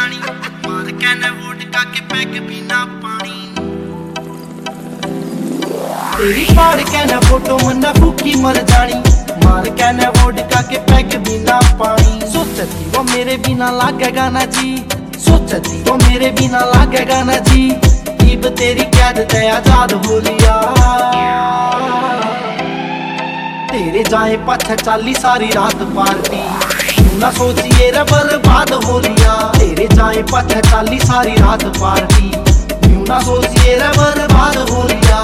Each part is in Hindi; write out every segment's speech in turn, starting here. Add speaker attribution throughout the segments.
Speaker 1: जानी, मार कैन वोडका के पैग बिना पानी। तेरी फाड़ कैन फोटो मन्ना फूकी मर जानी, मार कैन वोडका के पैग बिना पानी। सोचती वो मेरे बिना लागेगा ना जी, सोचती वो मेरे बिना लागेगा ना जी। इब तेरी कैद ते आजाद हो लिया, तेरे जाए पाछे चाली सारी रात पार्टी। तू ना सोचिए रे बर्बाद हो लिया, तेरे जाए पाछे चाली सारी रात पार्टी। तू ना सोचिए रे बर्बाद हो लिया।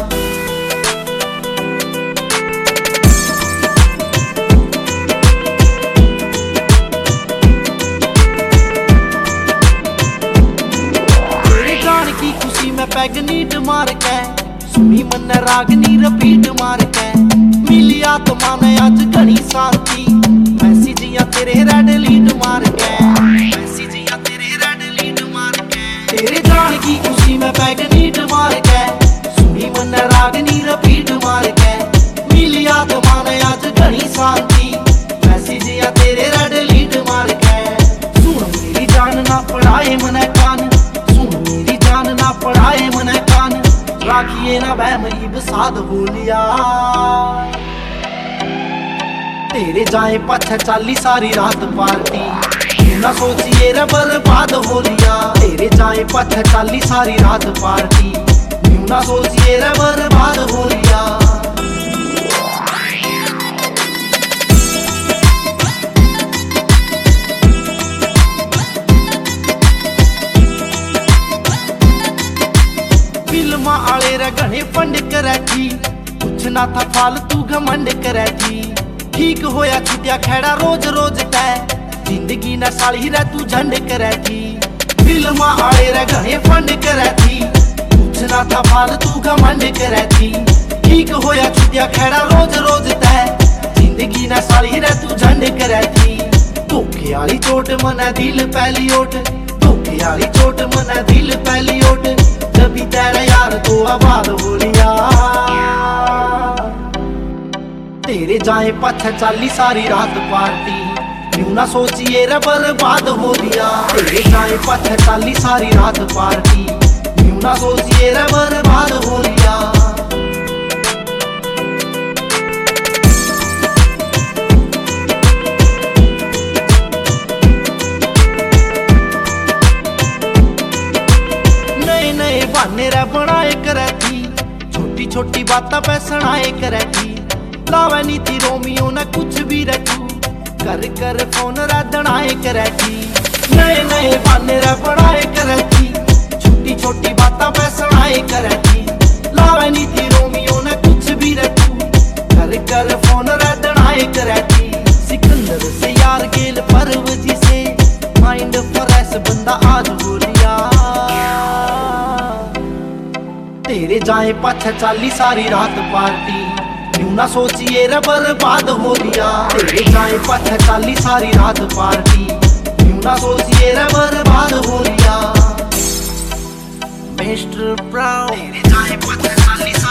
Speaker 1: मैं पैग नीट मार के सुनी मन रागनी रिपीट मार के। मिली आत्मा ने आज घनी शांति, मैसेजियां तेरे रेड लीड मार के, मैसेजियां तेरे रेड लीड मार के। तेरे जान की खुशी में पैग नीट मार के सुनी मन रागनी रिपीट मार के। मिली आत्मा ने आज घनी शांति, मैसेजियां तेरे रेड लीड मार के। सुन मेरी जान ना पढ़ाए मने कान, ना पढ़ाए मने कान, राखिए ना बहम इब साध हो लिया। तेरे जाए पाछे चाली सारी रात पार्टी। तू ना सोचिए रे बर्बाद हो लिया, तेरे जाए पाछे चाली सारी रात पार्टी। तू ना सोचिए रे बर्बाद हो लिया। फिल्मा आले रे घने फंड करे थी, कुछ ना था फालतू घमंड करे थी। ठीक होया छुटिया खेड़ा रोज रोज तय, जिंदगी न साली रे तू झंड करे थी। फिल्मा आले रे घने फंड करे थी, कुछ ना था फालतू घमंड करे थी। ठीक होया छुटिया खेड़ा रोज रोज तय, जिंदगी न साली रे तू झंड करे थी। धोखे वाली चोट मने दिल पहली ओट, धोखे वाली चोट मने दिल पहली ओट। जब तेरा यार तो आबाद हो लिया, तेरे जाए पाछे चाली सारी रात पार्टी। क्यों ना सोचिए रे बर्बाद हो लिया, तेरे जाए पाछे चाली सारी रात पार्टी। क्यों ना सोचिए रे बर्बाद हो लिया। बहाने रे बनाए करे थी, छोटी छोटी बातें पे सुनाए करे थी। लावे नी थी रोमियो ने कुछ भी रखू, कर कर फोन रे दनाए करे थी। नए नए बहाने रे बनाए करे थी, छोटी छोटी बातें पे सुनाए करे थी। लावे नी थी रोमियो ने कुछ भी रखू, कर कर फोन रे दनाए करे थी। सिकंदर से यार गेल परवजी से, माइंड फ्रेश बंदा आज हो लिया। तेरे जाए पाछे चाली सारी रात पार्टी। क्यों ना सोचिए रे बर्बाद हो लिया, तेरे जाए पाछे चाली सारी रात पार्टी। क्यों ना सोचिए रे बर्बाद हो लिया। मिस्टर ब्राउन तेरे जाए पाछे चाली